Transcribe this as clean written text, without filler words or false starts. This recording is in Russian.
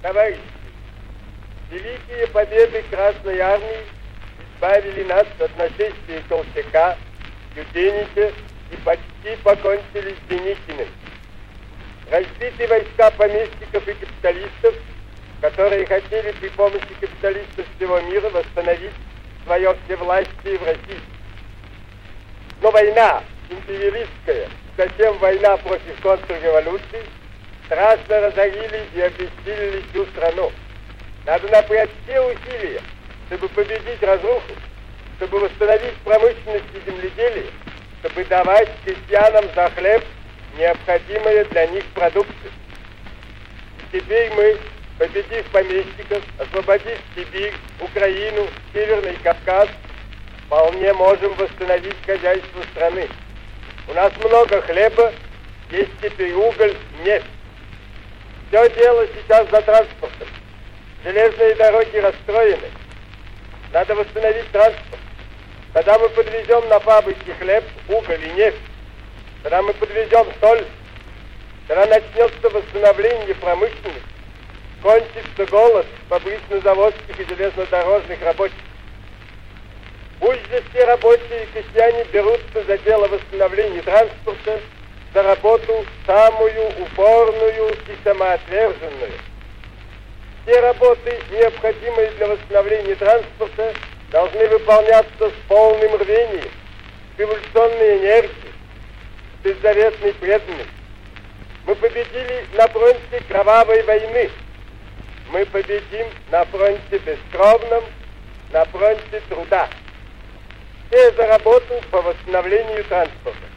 Товарищи, великие победы Красной Армии избавили нас от нашествия Колчака, Юденича и почти покончили с Деникиным. Разбиты войска помещиков и капиталистов, которые хотели при помощи капиталистов всего мира восстановить свое всевластие в России. Но война империалистская, затем война против контрреволюции, страшно разорили и обессилили всю страну. Надо напрячь все усилия, чтобы победить разруху, чтобы восстановить промышленность и земледелие, чтобы давать крестьянам за хлеб необходимые для них продукты. И теперь мы, победив помещиков, освободив Сибирь, Украину, Северный Кавказ, вполне можем восстановить хозяйство страны. У нас много хлеба, есть теперь уголь, нефть. Все дело сейчас за транспортом. Железные дороги расстроены. Надо восстановить транспорт. Тогда мы подвезем на фабрики хлеб, уголь и нефть. Тогда мы подвезем соль. Тогда начнется восстановление промышленности. Кончится голод фабрично-заводских и железнодорожных рабочих. Пусть же все рабочие и крестьяне берутся за дело восстановления транспорта, за работу самую упорную и самоотверженную. Все работы, необходимые для восстановления транспорта, должны выполняться с полным рвением, с революционной энергией, с беззаветной преданностью. Мы победили на фронте кровавой войны. Мы победим на фронте бескровном, на фронте труда. Все за работу по восстановлению транспорта.